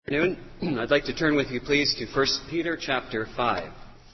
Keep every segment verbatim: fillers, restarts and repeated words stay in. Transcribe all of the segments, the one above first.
Afternoon. I'd like to turn with you, please, to First Peter chapter five.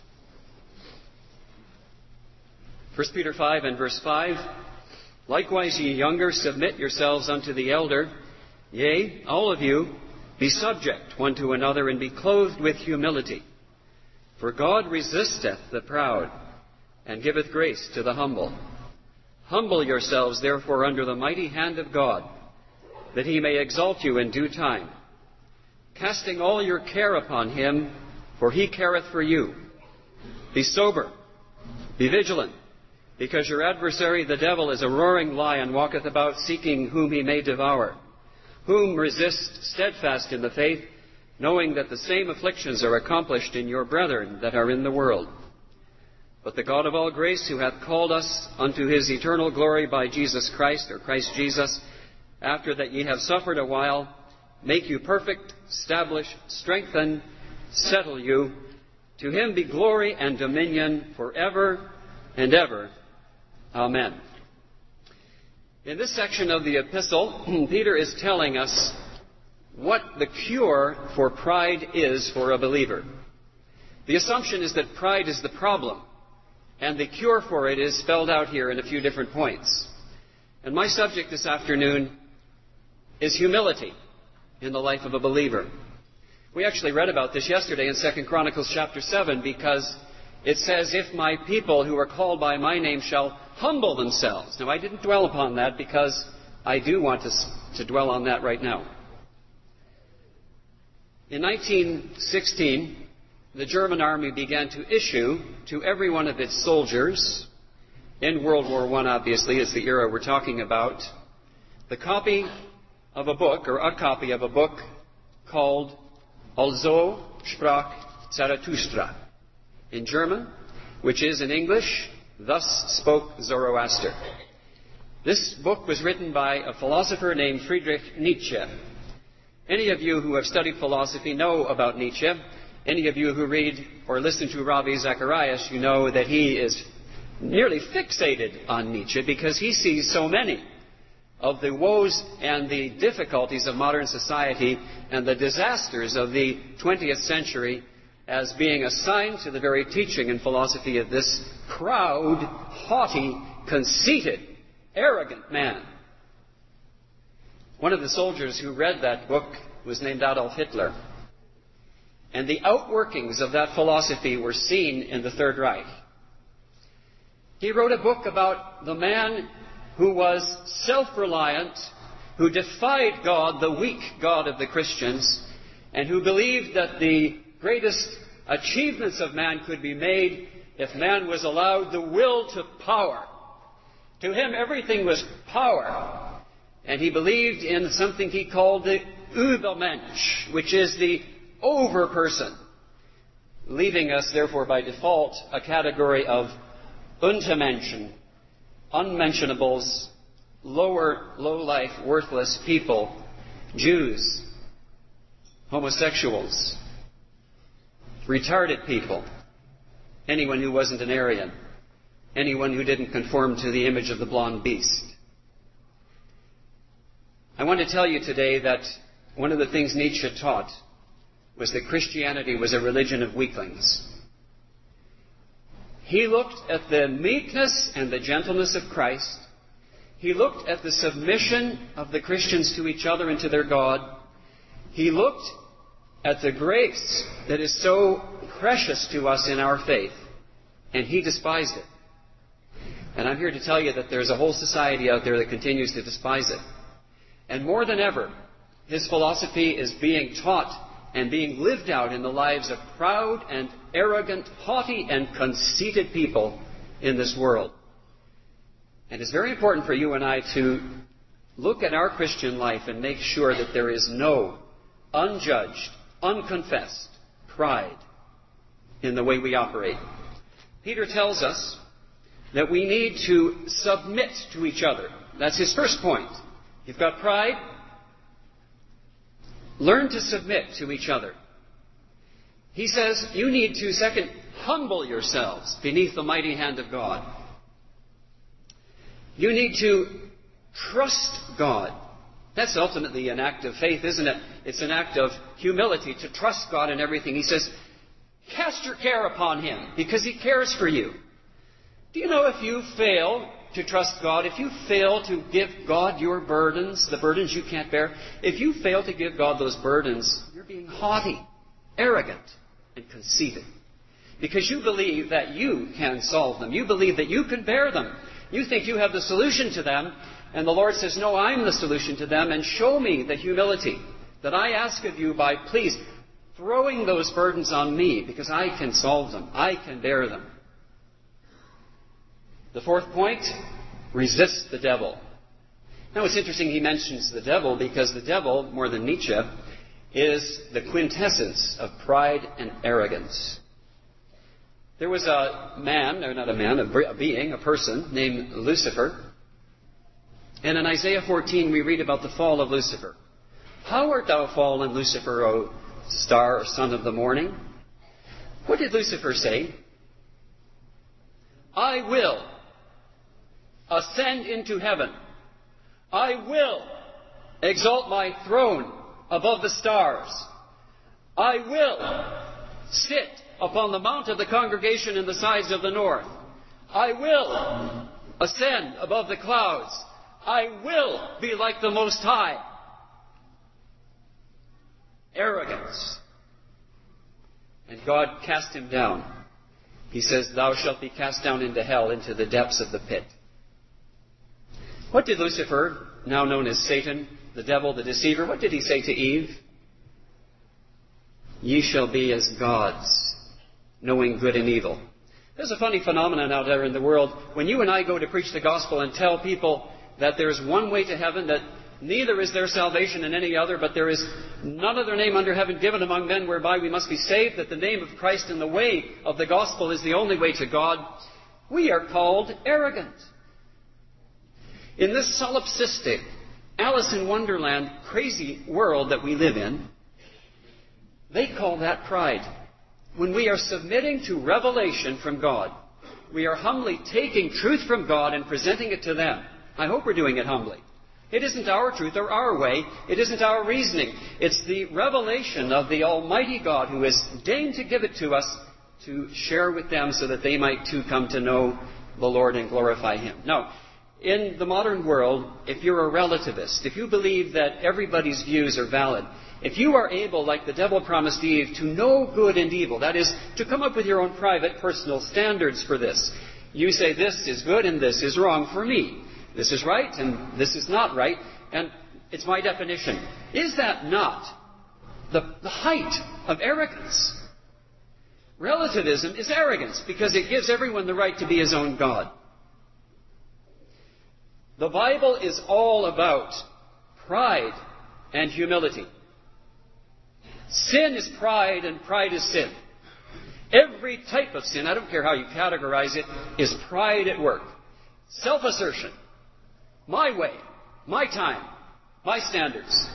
First Peter five and verse five. Likewise, ye younger, submit yourselves unto the elder. Yea, all of you, be subject one to another, and be clothed with humility. For God resisteth the proud, and giveth grace to the humble. Humble yourselves, therefore, under the mighty hand of God, that he may exalt you in due time, casting all your care upon him, for he careth for you. Be sober, be vigilant, because your adversary the devil is a roaring lion, walketh about seeking whom he may devour. Whom resist steadfast in the faith, knowing that the same afflictions are accomplished in your brethren that are in the world. But the God of all grace, who hath called us unto his eternal glory by Jesus Christ, or Christ Jesus, after that ye have suffered a while, make you perfect, establish, strengthen, settle you. To him be glory and dominion forever and ever. Amen. In this section of the epistle, Peter is telling us what the cure for pride is for a believer. The assumption is that pride is the problem, and the cure for it is spelled out here in a few different points. And my subject this afternoon is humility in the life of a believer. We actually read about this yesterday in Second Chronicles chapter seven, because it says, if my people who are called by my name shall humble themselves. Now, I didn't dwell upon that because I do want to, to dwell on that right now. In nineteen sixteen, the German army began to issue to every one of its soldiers, in World War One, obviously, is the era we're talking about, the copy of a book, or a copy of a book called Also sprach Zarathustra, in German, which is in English, Thus Spoke Zoroaster. This book was written by a philosopher named Friedrich Nietzsche. Any of you who have studied philosophy know about Nietzsche. Any of you who read or listen to Ravi Zacharias, you know that he is nearly fixated on Nietzsche because he sees so many of the woes and the difficulties of modern society and the disasters of the twentieth century as being assigned to the very teaching and philosophy of this proud, haughty, conceited, arrogant man. One of the soldiers who read that book was named Adolf Hitler. And the outworkings of that philosophy were seen in the Third Reich. He wrote a book about the man who was self-reliant, who defied God, the weak God of the Christians, and who believed that the greatest achievements of man could be made if man was allowed the will to power. To him, everything was power. And he believed in something he called the Übermensch, which is the over-person, leaving us, therefore, by default, a category of Untermenschen, unmentionables, lower, low-life, worthless people, Jews, homosexuals, retarded people, anyone who wasn't an Aryan, anyone who didn't conform to the image of the blonde beast. I want to tell you today that one of the things Nietzsche taught was that Christianity was a religion of weaklings. He looked at the meekness and the gentleness of Christ. He looked at the submission of the Christians to each other and to their God. He looked at the grace that is so precious to us in our faith, and he despised it. And I'm here to tell you that there's a whole society out there that continues to despise it. And more than ever, his philosophy is being taught and being lived out in the lives of proud and arrogant, haughty and conceited people in this world. And it's very important for you and I to look at our Christian life and make sure that there is no unjudged, unconfessed pride in the way we operate. Peter tells us that we need to submit to each other. That's his first point. You've got pride. Learn to submit to each other. He says you need to, second, humble yourselves beneath the mighty hand of God. You need to trust God That's ultimately an act of faith, isn't it? It's an act of humility to trust God in everything. He says, cast your care upon Him because He cares for you. Do you know if you fail to trust God, if you fail to give God your burdens, the burdens you can't bear, if you fail to give God those burdens, you're being haughty, arrogant, and conceited. Because you believe that you can solve them. You believe that you can bear them. You think you have the solution to them. And the Lord says, no, I'm the solution to them. And show me the humility that I ask of you by, please, throwing those burdens on me, because I can solve them. I can bear them. The fourth point, resist the devil. Now it's interesting he mentions the devil, because the devil, more than Nietzsche, is the quintessence of pride and arrogance. There was a man, or not a man, a being, a person named Lucifer. And in Isaiah fourteen we read about the fall of Lucifer. How art thou fallen, Lucifer, O star or son of the morning? What did Lucifer say? I will ascend into heaven. I will exalt my throne above the stars. I will sit upon the mount of the congregation in the sides of the north. I will ascend above the clouds. I will be like the Most High. Arrogance. And God cast him down. He says, thou shalt be cast down into hell, into the depths of the pit. What did Lucifer, now known as Satan, the devil, the deceiver, what did he say to Eve? Ye shall be as gods, knowing good and evil. There's a funny phenomenon out there in the world. When you and I go to preach the gospel and tell people that there's one way to heaven, that neither is there salvation in any other, but there is none other name under heaven given among men whereby we must be saved, that the name of Christ and the way of the gospel is the only way to God, we are called arrogant. In this solipsistic, Alice in Wonderland, crazy world that we live in, they call that pride. When we are submitting to revelation from God, we are humbly taking truth from God and presenting it to them. I hope we're doing it humbly. It isn't our truth or our way. It isn't our reasoning. It's the revelation of the Almighty God who has deigned to give it to us to share with them so that they might too come to know the Lord and glorify Him. Now, in the modern world, if you're a relativist, if you believe that everybody's views are valid, if you are able, like the devil promised Eve, to know good and evil, that is, to come up with your own private, personal standards for this, you say this is good and this is wrong for me. This is right and this is not right, and it's my definition. Is that not the, the height of arrogance? Relativism is arrogance because it gives everyone the right to be his own God. The Bible is all about pride and humility. Sin is pride and pride is sin. Every type of sin, I don't care how you categorize it, is pride at work. Self-assertion. My way, my time, my standards.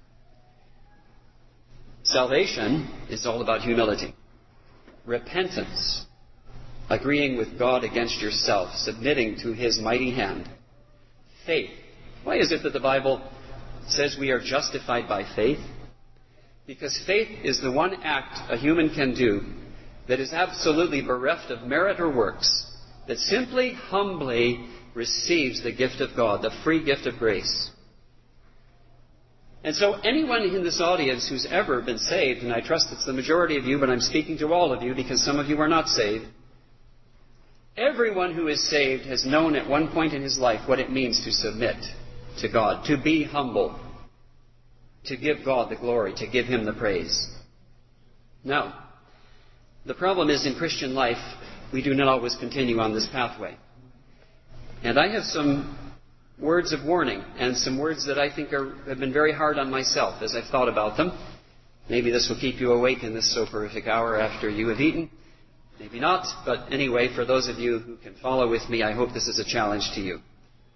Salvation is all about humility. Repentance. Agreeing with God against yourself, submitting to His mighty hand. Faith. Why is it that the Bible says we are justified by faith? Because faith is the one act a human can do that is absolutely bereft of merit or works, that simply, humbly receives the gift of God, the free gift of grace. And so anyone in this audience who's ever been saved, and I trust it's the majority of you, but I'm speaking to all of you because some of you are not saved, everyone who is saved has known at one point in his life what it means to submit to God, to be humble, to give God the glory, to give Him the praise. Now, the problem is in Christian life, we do not always continue on this pathway. And I have some words of warning and some words that I think are, have been very hard on myself as I've thought about them. Maybe this will keep you awake in this soporific hour after you have eaten. Maybe not, but anyway, for those of you who can follow with me, I hope this is a challenge to you.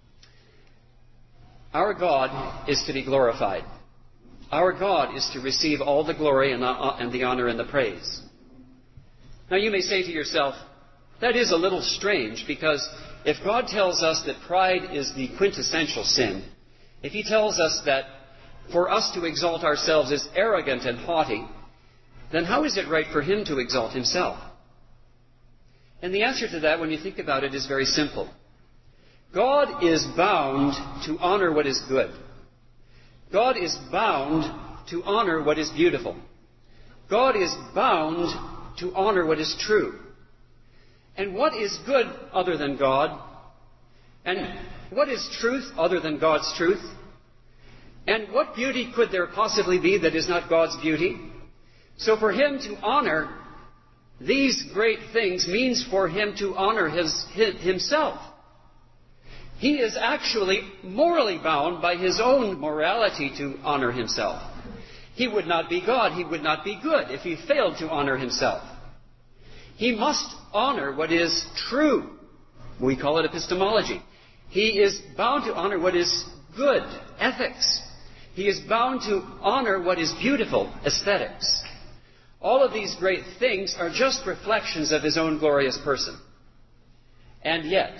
Our God is to be glorified. Our God is to receive all the glory and, uh, and the honor and the praise. Now you may say to yourself, that is a little strange, because if God tells us that pride is the quintessential sin, if He tells us that for us to exalt ourselves as arrogant and haughty, then how is it right for him to exalt himself? And the answer to that, when you think about it, is very simple. God is bound to honor what is good. God is bound to honor what is beautiful. God is bound to honor what is true. And what is good other than God? And what is truth other than God's truth? And what beauty could there possibly be that is not God's beauty? So for him to honor these great things means for him to honor his, his, himself. He is actually morally bound by his own morality to honor himself. He would not be God, he would not be good if he failed to honor himself. He must honor what is true. We call it epistemology. He is bound to honor what is good, ethics. He is bound to honor what is beautiful, aesthetics. All of these great things are just reflections of his own glorious person. And yet,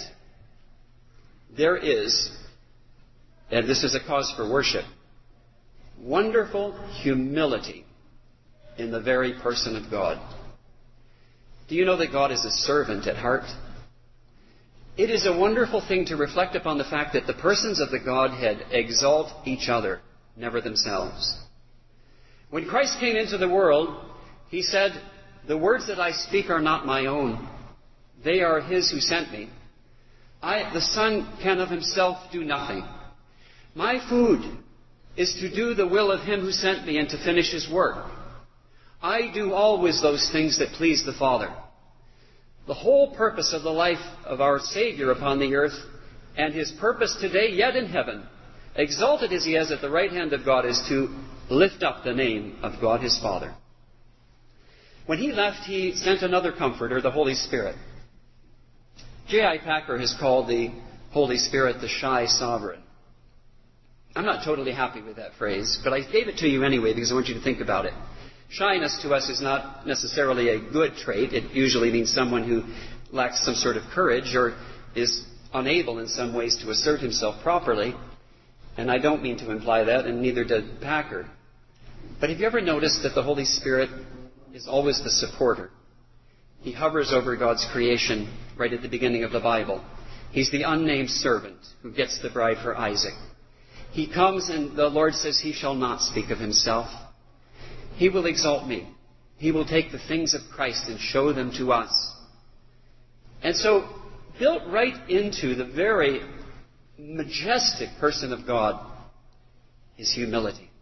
there is, and this is a cause for worship, wonderful humility in the very person of God. Do you know that God is a servant at heart? It is a wonderful thing to reflect upon the fact that the persons of the Godhead exalt each other, never themselves. When Christ came into the world, he said, "The words that I speak are not my own. They are his who sent me. I, the Son can of himself do nothing. My food is to do the will of him who sent me and to finish his work. I do always those things that please the Father." The whole purpose of the life of our Savior upon the earth, and his purpose today yet in heaven, exalted as he is at the right hand of God, is to lift up the name of God his Father. When he left, he sent another Comforter, the Holy Spirit. J I Packer has called the Holy Spirit the shy sovereign. I'm not totally happy with that phrase, but I gave it to you anyway because I want you to think about it. Shyness to us is not necessarily a good trait. It usually means someone who lacks some sort of courage or is unable in some ways to assert himself properly. And I don't mean to imply that, and neither did Packer. But have you ever noticed that the Holy Spirit is always the supporter? He hovers over God's creation right at the beginning of the Bible. He's the unnamed servant who gets the bride for Isaac. He comes and the Lord says, "He shall not speak of himself. He will exalt me. He will take the things of Christ and show them to us." And so, built right into the very majestic person of God is humility.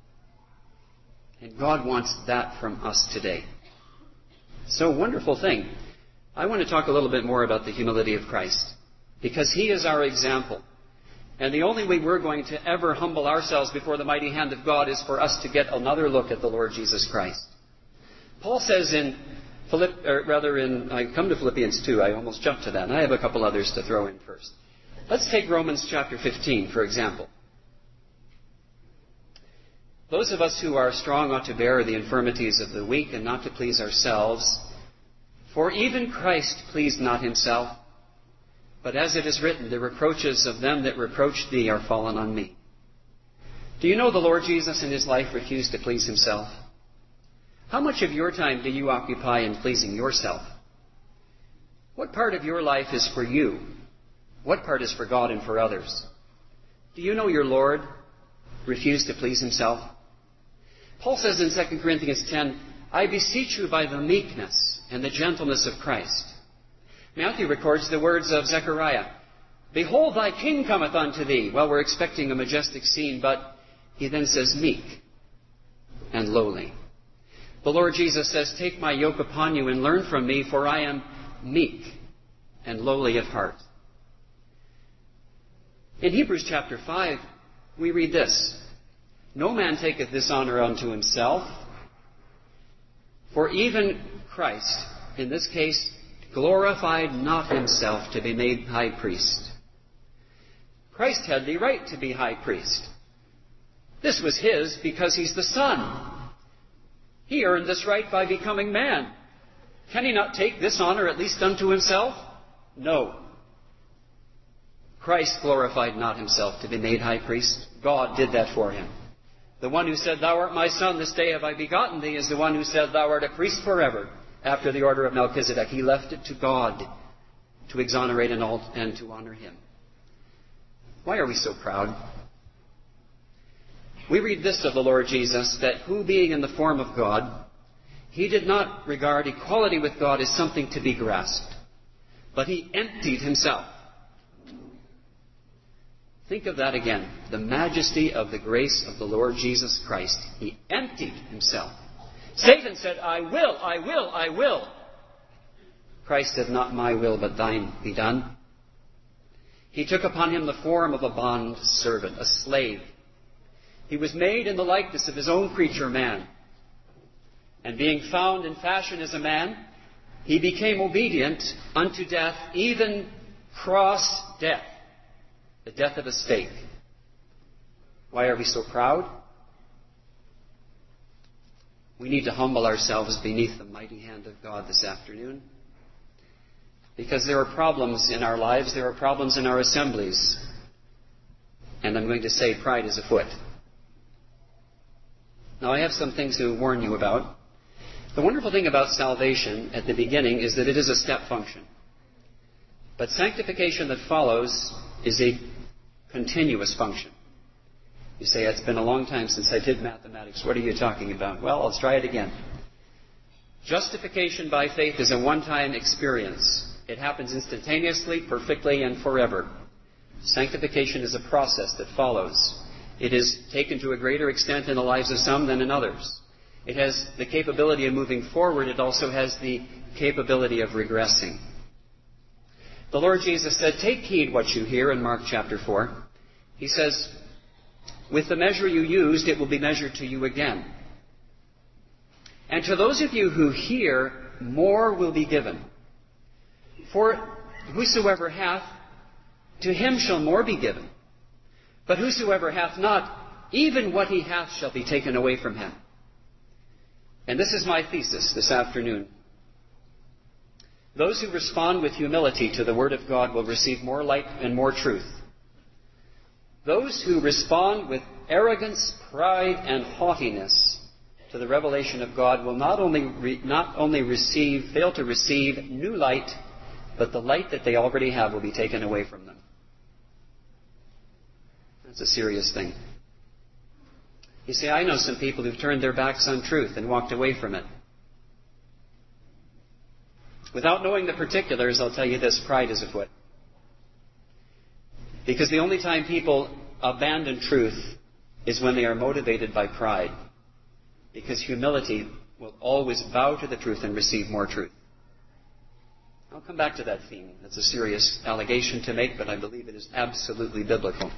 And God wants that from us today. So, wonderful thing. I want to talk a little bit more about the humility of Christ, because he is our example. And the only way we're going to ever humble ourselves before the mighty hand of God is for us to get another look at the Lord Jesus Christ. Paul says in, Philipp, or rather in, I come to Philippians two, I almost jumped to that, and I have a couple others to throw in first. Let's take Romans chapter fifteen, for example. Those of us who are strong ought to bear the infirmities of the weak and not to please ourselves. For even Christ pleased not himself, but as it is written, the reproaches of them that reproached thee are fallen on me. Do you know the Lord Jesus in his life refused to please himself? How much of your time do you occupy in pleasing yourself? What part of your life is for you? What part is for God and for others? Do you know your Lord refused to please himself? Paul says in Second Corinthians ten, "I beseech you by the meekness and the gentleness of Christ." Matthew records the words of Zechariah, "Behold, thy king cometh unto thee." Well, we're expecting a majestic scene, but he then says meek and lowly. The Lord Jesus says, "Take my yoke upon you and learn from me, for I am meek and lowly of heart." In Hebrews chapter five, we read this, "No man taketh this honor unto himself, for even Christ," in this case, "glorified not himself to be made high priest." Christ had the right to be high priest. This was his because he's the Son. He earned this right by becoming man. Can he not take this honor at least unto himself? No. Christ glorified not himself to be made high priest. God did that for him. The one who said, "Thou art my son, this day have I begotten thee," is the one who said, "Thou art a priest forever, after the order of Melchizedek." He left it to God to exonerate and, all, and to honor him. Why are we so proud? We read this of the Lord Jesus, that who being in the form of God, he did not regard equality with God as something to be grasped, but he emptied himself. Think of that again. The majesty of the grace of the Lord Jesus Christ. He emptied himself. Satan said, "I will, I will, I will." Christ said, "Not my will, but thine be done." He took upon him the form of a bond servant, a slave. He was made in the likeness of his own creature, man. And being found in fashion as a man, he became obedient unto death, even cross death. The death of a stake. Why are we so proud? We need to humble ourselves beneath the mighty hand of God this afternoon. Because there are problems in our lives, there are problems in our assemblies. And I'm going to say pride is afoot. Now I have some things to warn you about. The wonderful thing about salvation at the beginning is that it is a step function. But sanctification that follows is a continuous function. You say, "It's been a long time since I did mathematics. What are you talking about?" Well, let's try it again. Justification by faith is a one-time experience. It happens instantaneously, perfectly, and forever. Sanctification is a process that follows. It is taken to a greater extent in the lives of some than in others. It has the capability of moving forward. It also has the capability of regressing. The Lord Jesus said, "Take heed what you hear," in Mark chapter four. He says, "With the measure you used, it will be measured to you again. And to those of you who hear, more will be given. For whosoever hath, to him shall more be given. But whosoever hath not, even what he hath shall be taken away from him." And this is my thesis this afternoon. Those who respond with humility to the Word of God will receive more light and more truth. Those who respond with arrogance, pride, and haughtiness to the revelation of God will not only re- not only receive, fail to receive new light, but the light that they already have will be taken away from them. That's a serious thing. You see, I know some people who've turned their backs on truth and walked away from it. Without knowing the particulars, I'll tell you this, pride is afoot. Because the only time people abandon truth is when they are motivated by pride. Because humility will always bow to the truth and receive more truth. I'll come back to that theme. That's a serious allegation to make, but I believe it is absolutely biblical.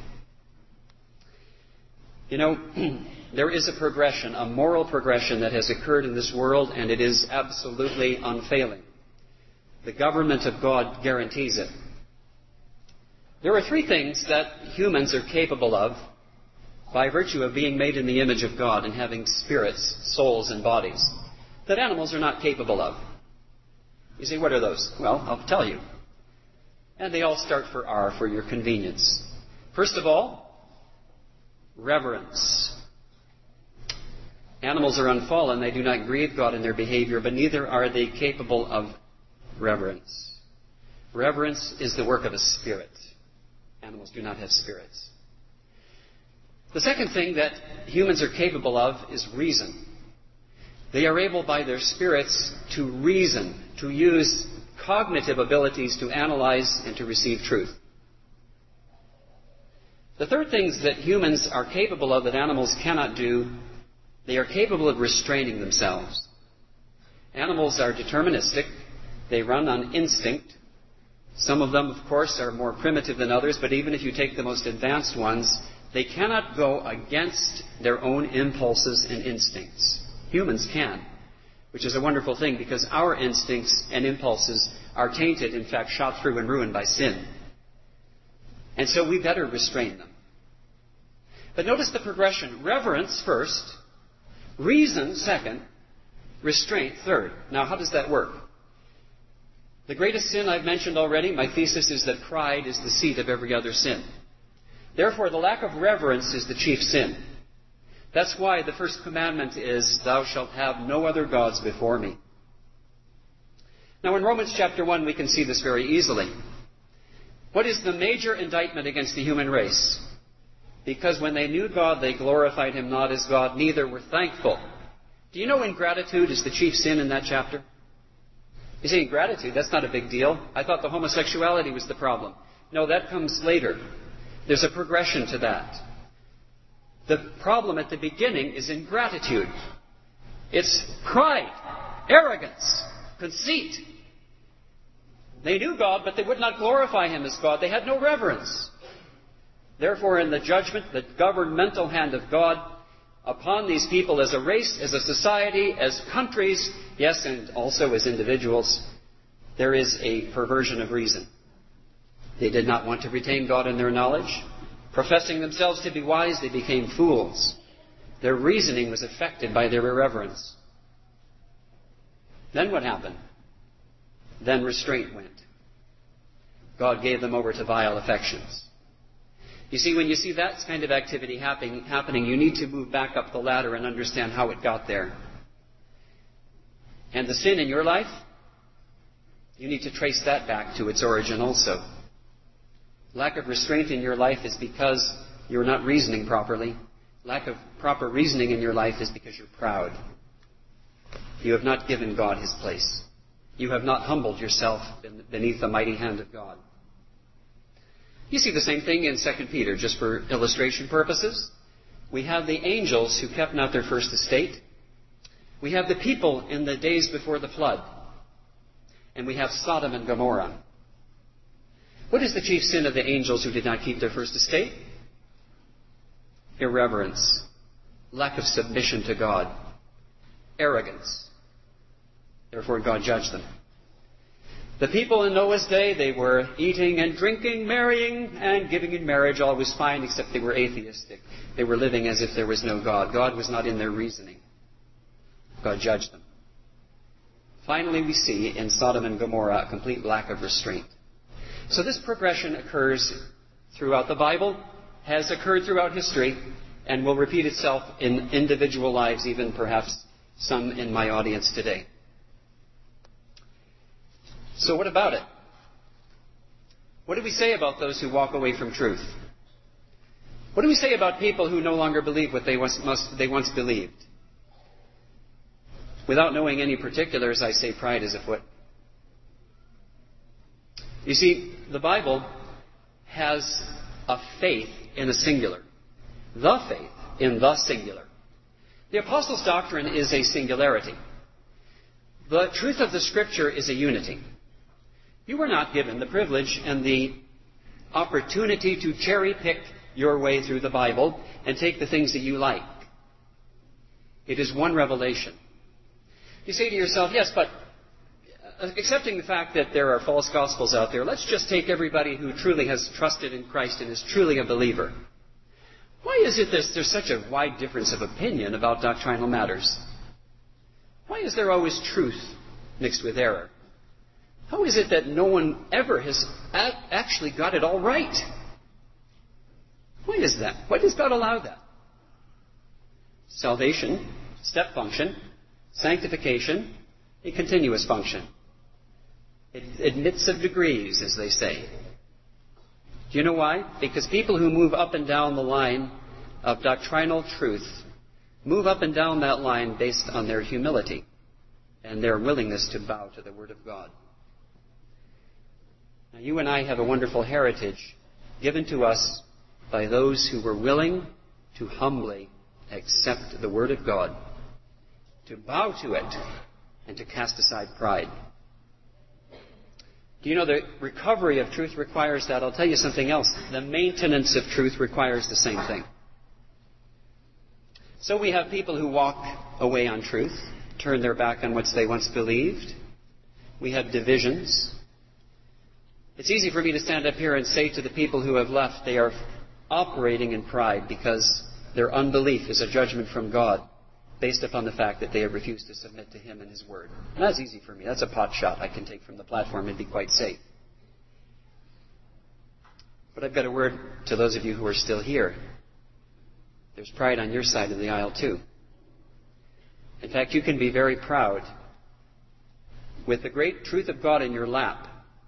You know, there is a progression, a moral progression that has occurred in this world, and it is absolutely unfailing. The government of God guarantees it. There are three things that humans are capable of by virtue of being made in the image of God and having spirits, souls, and bodies that animals are not capable of. You say, what are those? Well, I'll tell you. And they all start for R for your convenience. First of all, reverence. Animals are unfallen. They do not grieve God in their behavior, but neither are they capable of reverence. Reverence is the work of a spirit. Animals do not have spirits. The second thing that humans are capable of is reason. They are able by their spirits to reason, to use cognitive abilities to analyze and to receive truth. The third things that humans are capable of that animals cannot do, they are capable of restraining themselves. Animals are deterministic. They run on instinct. Some of them, of course, are more primitive than others, but even if you take the most advanced ones, they cannot go against their own impulses and instincts. Humans can, which is a wonderful thing because our instincts and impulses are tainted, in fact, shot through and ruined by sin. And so we better restrain them. But notice the progression. Reverence first, reason second, restraint third. Now, how does that work? The greatest sin I've mentioned already, my thesis is that pride is the seat of every other sin. Therefore, the lack of reverence is the chief sin. That's why the first commandment is, thou shalt have no other gods before me. Now in Romans chapter one we can see this very easily. What is the major indictment against the human race? Because when they knew God, they glorified him not as God, neither were thankful. Do you know ingratitude is the chief sin in that chapter? You say ingratitude, that's not a big deal. I thought the homosexuality was the problem. No, that comes later. There's a progression to that. The problem at the beginning is ingratitude. It's pride, arrogance, conceit. They knew God, but they would not glorify him as God. They had no reverence. Therefore, in the judgment, the governmental hand of God upon these people as a race, as a society, as countries, yes, and also as individuals, there is a perversion of reason. They did not want to retain God in their knowledge. Professing themselves to be wise, they became fools. Their reasoning was affected by their irreverence. Then what happened? Then restraint went. God gave them over to vile affections. You see, when you see that kind of activity happening, happening, you need to move back up the ladder and understand how it got there. And the sin in your life, you need to trace that back to its origin also. Lack of restraint in your life is because you're not reasoning properly. Lack of proper reasoning in your life is because you're proud. You have not given God his place. You have not humbled yourself beneath the mighty hand of God. You see the same thing in Second Peter, just for illustration purposes. We have the angels who kept not their first estate. We have the people in the days before the flood. And we have Sodom and Gomorrah. What is the chief sin of the angels who did not keep their first estate? Irreverence, lack of submission to God, arrogance. Therefore, God judged them. The people in Noah's day, they were eating and drinking, marrying and giving in marriage. All was fine, except they were atheistic. They were living as if there was no God. God was not in their reasoning. God judged them. Finally, we see in Sodom and Gomorrah a complete lack of restraint. So this progression occurs throughout the Bible, has occurred throughout history, and will repeat itself in individual lives, even perhaps some in my audience today. So what about it? What do we say about those who walk away from truth? What do we say about people who no longer believe what they once, must, they once believed? Without knowing any particulars, I say pride is afoot. You see, the Bible has a faith in a singular. The faith in the singular. The Apostles' doctrine is a singularity. The truth of the Scripture is a unity. You were not given the privilege and the opportunity to cherry-pick your way through the Bible and take the things that you like. It is one revelation. You say to yourself, yes, but accepting the fact that there are false gospels out there, let's just take everybody who truly has trusted in Christ and is truly a believer. Why is it that there's such a wide difference of opinion about doctrinal matters? Why is there always truth mixed with error? How is it that no one ever has actually got it all right? Why is that? Why does God allow that? Salvation, step function. Sanctification, a continuous function. It admits of degrees, as they say. Do you know why? Because people who move up and down the line of doctrinal truth move up and down that line based on their humility and their willingness to bow to the Word of God. Now, you and I have a wonderful heritage given to us by those who were willing to humbly accept the Word of God, to bow to it, and to cast aside pride. Do you know the recovery of truth requires that? I'll tell you something else. The maintenance of truth requires the same thing. So we have people who walk away on truth, turn their back on what they once believed. We have divisions. It's easy for me to stand up here and say to the people who have left, they are operating in pride because their unbelief is a judgment from God based upon the fact that they have refused to submit to Him and His Word. And that's easy for me. That's a pot shot I can take from the platform and be quite safe. But I've got a word to those of you who are still here. there's pride on your side of the aisle too. In fact, you can be very proud with the great truth of God in your lap,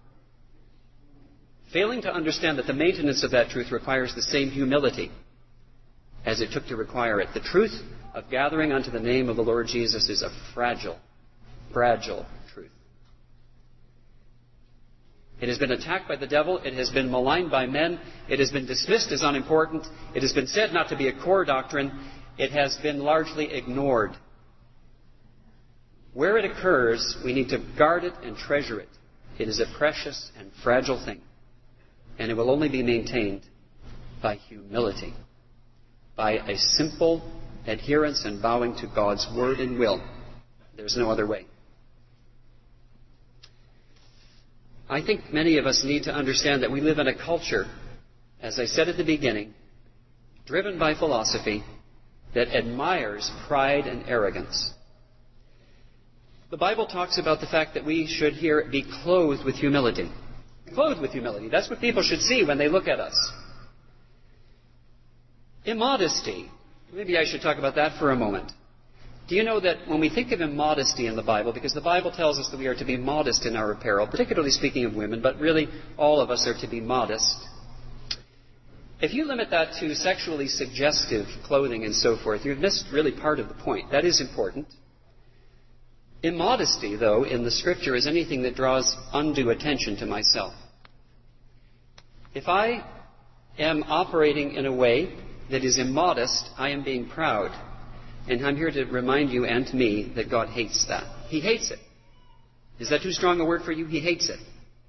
failing to understand that the maintenance of that truth requires the same humility as it took to require it. The truth of gathering unto the name of the Lord Jesus is a fragile, fragile truth. It has been attacked by the devil. It has been maligned by men. It has been dismissed as unimportant. It has been said not to be a core doctrine. It has been largely ignored. Where it occurs, we need to guard it and treasure it. It is a precious and fragile thing. And it will only be maintained by humility, by a simple adherence and bowing to God's word and will. There's no other way. I think many of us need to understand that we live in a culture, as I said at the beginning, driven by philosophy that admires pride and arrogance. The Bible talks about the fact that we should here be clothed with humility. Clothed with humility. That's what people should see when they look at us. Immodesty. Maybe I should talk about that for a moment. Do you know that when we think of immodesty in the Bible, because the Bible tells us that we are to be modest in our apparel, particularly speaking of women, but really all of us are to be modest. If you limit that to sexually suggestive clothing and so forth, you've missed really part of the point. That is important. Immodesty, though, in the Scripture is anything that draws undue attention to myself. If I am operating in a way that is immodest, I am being proud. And I'm here to remind you and me that God hates that. He hates it. Is that too strong a word for you? He hates it.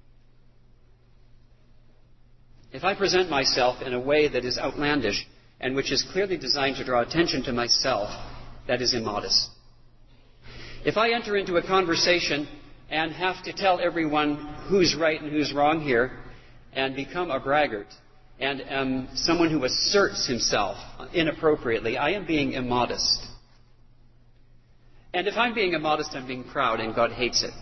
If I present myself in a way that is outlandish and which is clearly designed to draw attention to myself, that is immodest. If I enter into a conversation and have to tell everyone who's right and who's wrong here and become a braggart and am someone who asserts himself inappropriately, I am being immodest. And if I'm being immodest, I'm being proud, and God hates it.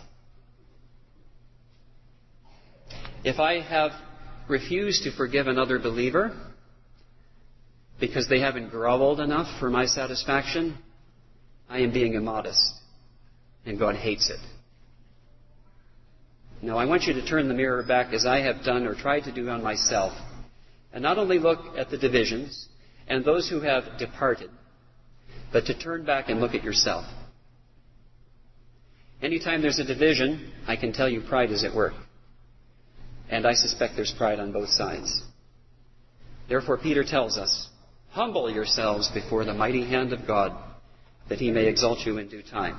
If I have refused to forgive another believer because they haven't groveled enough for my satisfaction, I am being immodest, and God hates it. Now, I want you to turn the mirror back, as I have done or tried to do on myself, and not only look at the divisions and those who have departed, but to turn back and look at yourself. Anytime there's a division, I can tell you pride is at work. And I suspect there's pride on both sides. Therefore, Peter tells us, humble yourselves before the mighty hand of God, that he may exalt you in due time.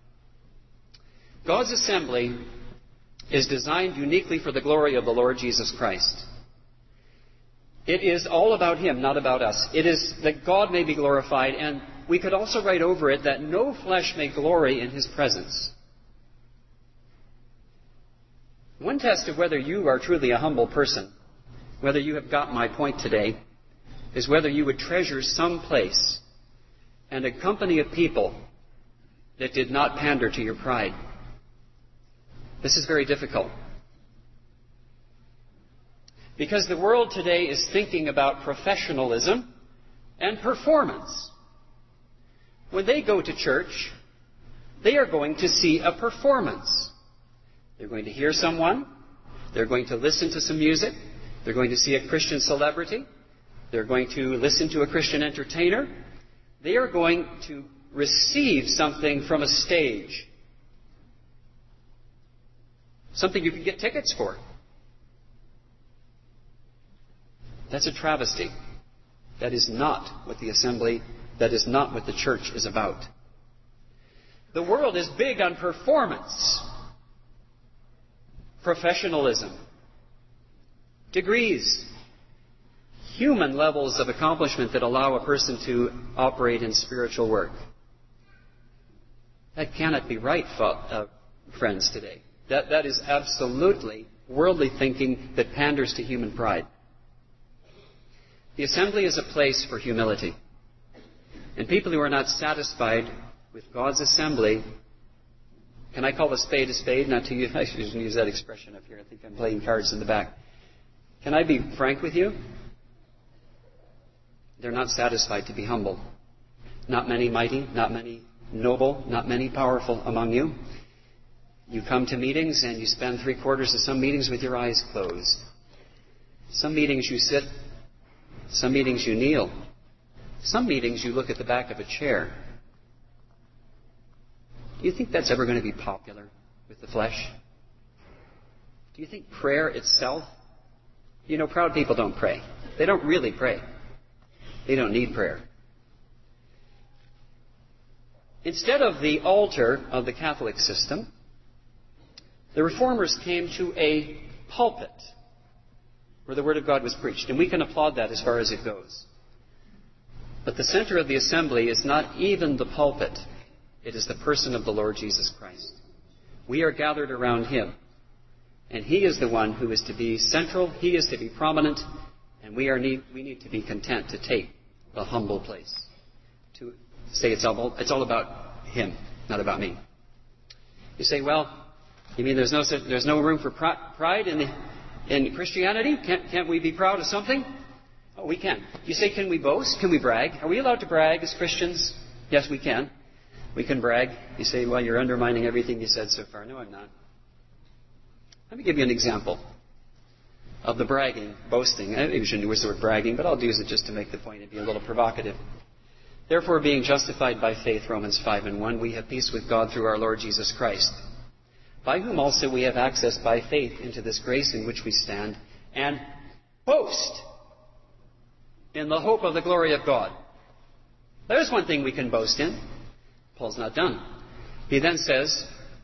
God's assembly is designed uniquely for the glory of the Lord Jesus Christ. It is all about him, not about us. It is that God may be glorified, and we could also write over it that no flesh may glory in his presence. One test of whether you are truly a humble person, whether you have got my point today, is whether you would treasure some place and a company of people that did not pander to your pride. This is very difficult. Because the world today is thinking about professionalism and performance. When they go to church, they are going to see a performance. They're going to hear someone. They're going to listen to some music. They're going to see a Christian celebrity. They're going to listen to a Christian entertainer. They are going to receive something from a stage. Something you can get tickets for. That's a travesty. That is not what the assembly, that is not what the church is about. The world is big on performance, professionalism, degrees, human levels of accomplishment that allow a person to operate in spiritual work. That cannot be right, uh, friends, today. That, that is absolutely worldly thinking that panders to human pride. The assembly is a place for humility. And people who are not satisfied with God's assembly, can I call a spade a spade? Not to use, I shouldn't use that expression up here. I think I'm playing cards in the back. Can I be frank with you? They're not satisfied to be humble. Not many mighty, not many noble, not many powerful among you. You come to meetings and you spend three quarters of some meetings with your eyes closed. Some meetings you sit. Some meetings you kneel. Some meetings you look at the back of a chair. Do you think that's ever going to be popular with the flesh? Do you think prayer itself? You know, proud people don't pray. They don't really pray. They don't need prayer. Instead of the altar of the Catholic system, the Reformers came to a pulpit where the Word of God was preached. And we can applaud that as far as it goes. But the center of the assembly is not even the pulpit. It is the person of the Lord Jesus Christ. We are gathered around Him. And He is the one who is to be central. He is to be prominent. And we are need, we need to be content to take the humble place. To say it's all, it's all about Him, not about me. You say, well, you mean there's no, there's no room for pride in, the, in Christianity? Can't, can't we be proud of something? Oh, we can. You say, can we boast? Can we brag? Are we allowed to brag as Christians? Yes, we can. We can brag. You say, well, you're undermining everything you said so far. No, I'm not. Let me give you an example of the bragging, boasting. I maybe shouldn't use the word bragging, but I'll use it just to make the point and be a little provocative. Therefore, being justified by faith, Romans five and one, we have peace with God through our Lord Jesus Christ, by whom also we have access by faith into this grace in which we stand, and boast in the hope of the glory of God. There's one thing we can boast in. Paul's not done. He then says,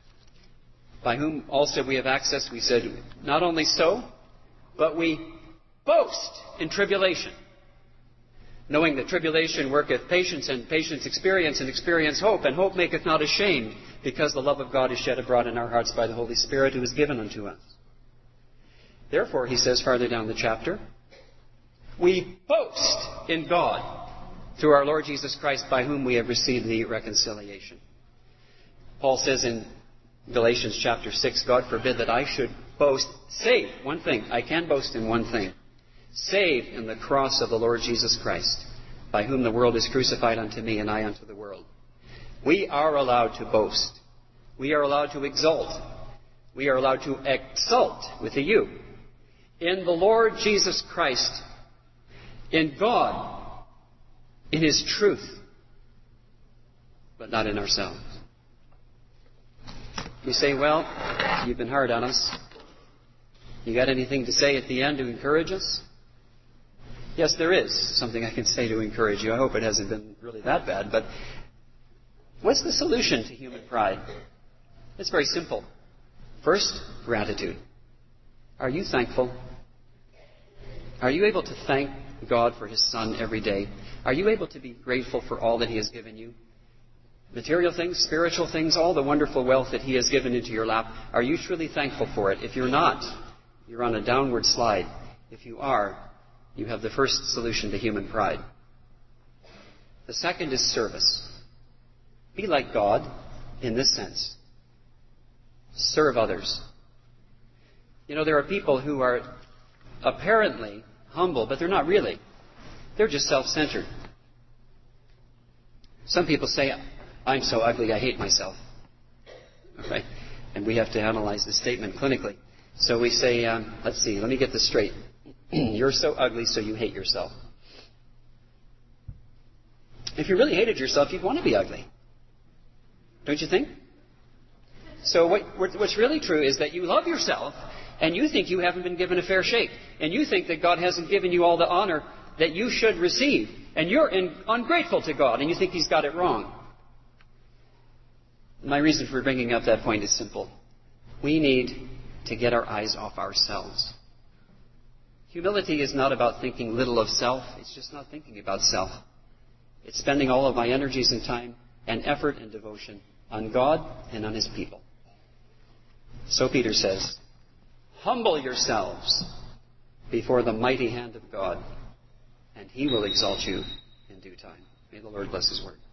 by whom also we have access, we said, not only so, but we boast in tribulation, knowing that tribulation worketh patience, and patience experience, and experience hope, and hope maketh not ashamed, because the love of God is shed abroad in our hearts by the Holy Spirit who is given unto us. Therefore, he says farther down the chapter, we boast in God through our Lord Jesus Christ, by whom we have received the reconciliation. Paul says in Galatians chapter six, God forbid that I should boast, save one thing. I can boast in one thing. Save in the cross of the Lord Jesus Christ, by whom the world is crucified unto me, and I unto the world. We are allowed to boast. We are allowed to exult. We are allowed to exult with a U in the Lord Jesus Christ, in God, in His truth, but not in ourselves. You say, well, you've been hard on us. You got anything to say at the end to encourage us? Yes, there is something I can say to encourage you. I hope it hasn't been really that bad. But what's the solution to human pride? It's very simple. First, gratitude. Are you thankful? Are you able to thank God for His Son every day? Are you able to be grateful for all that He has given you? Material things, spiritual things, all the wonderful wealth that He has given into your lap. Are you truly thankful for it? If you're not, you're on a downward slide. If you are, you have the first solution to human pride. The second is service. Be like God in this sense. Serve others. You know, there are people who are apparently humble, but they're not really. They're just self-centered. Some people say, I'm so ugly, I hate myself. Okay? And we have to analyze this statement clinically. So we say, um, let's see, let me get this straight. You're so ugly, so you hate yourself. If you really hated yourself, you'd want to be ugly. Don't you think? So what, what's really true is that you love yourself, and you think you haven't been given a fair shake. And you think that God hasn't given you all the honor that you should receive. And you're in, ungrateful to God, and you think He's got it wrong. My reason for bringing up that point is simple. We need to get our eyes off ourselves. Humility is not about thinking little of self. It's just not thinking about self. It's spending all of my energies and time and effort and devotion on God and on His people. So Peter says, humble yourselves before the mighty hand of God, and He will exalt you in due time. May the Lord bless His word.